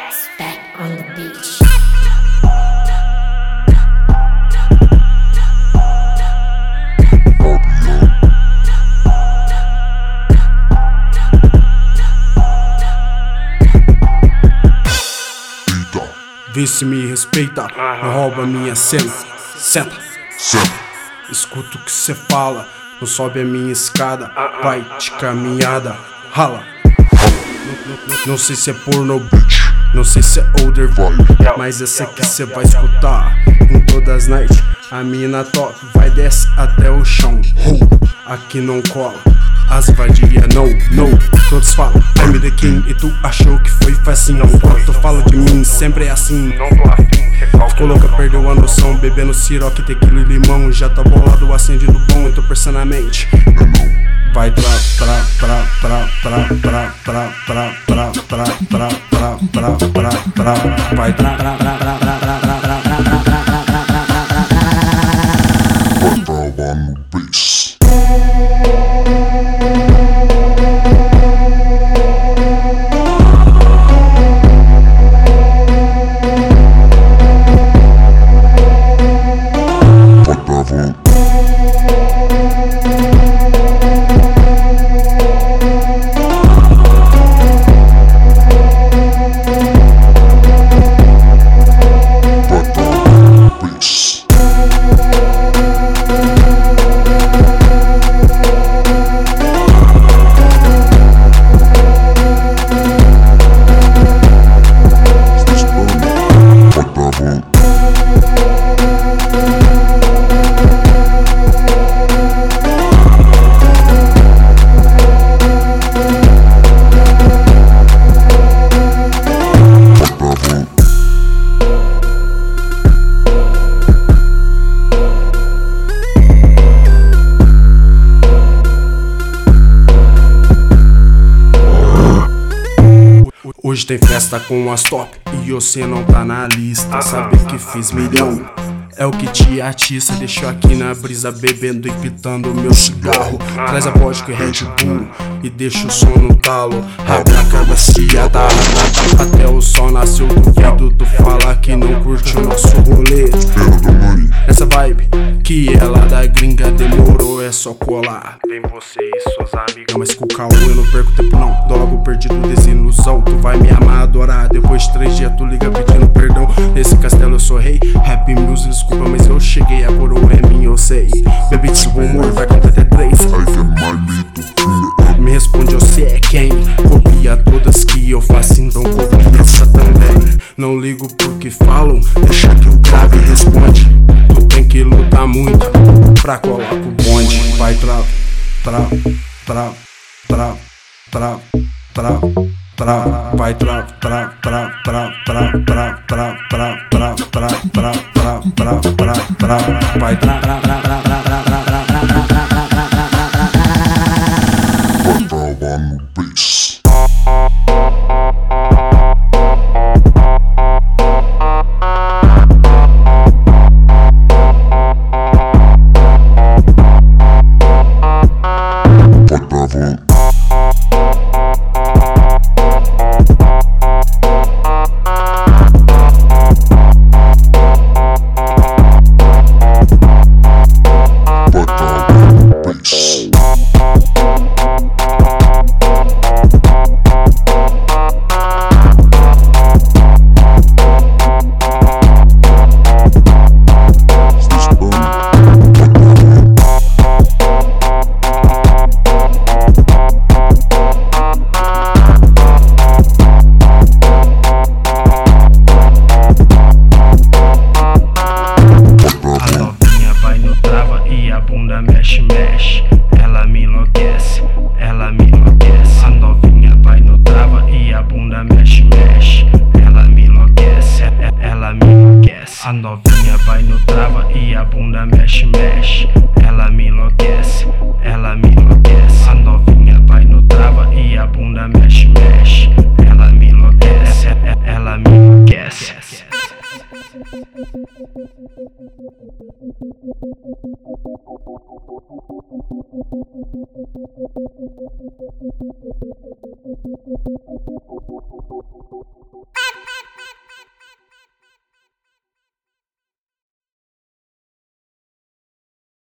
Back on the beach. Vê se me respeita, não rouba minha cena. Senta, escuta o que cê fala, não sobe a minha escada, vai de caminhada, rala. Não sei se é porno, não sei se é older vibe, mas essa aqui cê vai escutar em todas as nights. A mina top vai desce até o chão. Aqui não cola, as vadia não. Todos falam I'm the king e tu achou que foi facinho. Quando tu fala de mim sempre é assim. Não tô afim, ficou louca, perdeu a noção. Bebendo siroque, tequila e limão. Já tá bolado, acendido bom, eu tô pensando na mente. Vai Hoje tem festa com as top e você não tá na lista. Sabe que fiz milhão, é o que te atiça. Deixo aqui na brisa bebendo e pitando meu cigarro. Traz a vodka e Red Bull e deixa o som no talo. Abre a cabaciada, até o sol nasceu. Duvido tu falar que não curte o nosso rolê. Essa vibe que é lá da gringa demorou, é só colar. Vem você e suas amigas, mas com o caô eu não perco tempo não. Tô logo perdido, desilusão. Tu vai me amar, adorar. Depois de 3 dias tu liga pedindo perdão. Nesse castelo eu sou rei. Happy music, desculpa, mas eu cheguei. A coroa é minha, eu sei. Baby, de bom humor, vai contar até 3. Me responde, você é quem? Copia todas que eu faço, então copia essa também. Não ligo porque falam, deixa que eu grave e responde. Tu tem que lutar muito pra colar pro bonde. Vai mexe, ela me enlouquece, ela me enlouquece. A novinha vai no trava e a bunda mexe, ela me enlouquece, ela me enlouquece. A novinha vai no trava e a bunda mexe, ela me enlouquece, ela me enlouquece. A novinha vai no trava e a bunda mexe, ela me enlouquece, ela me enlouquece.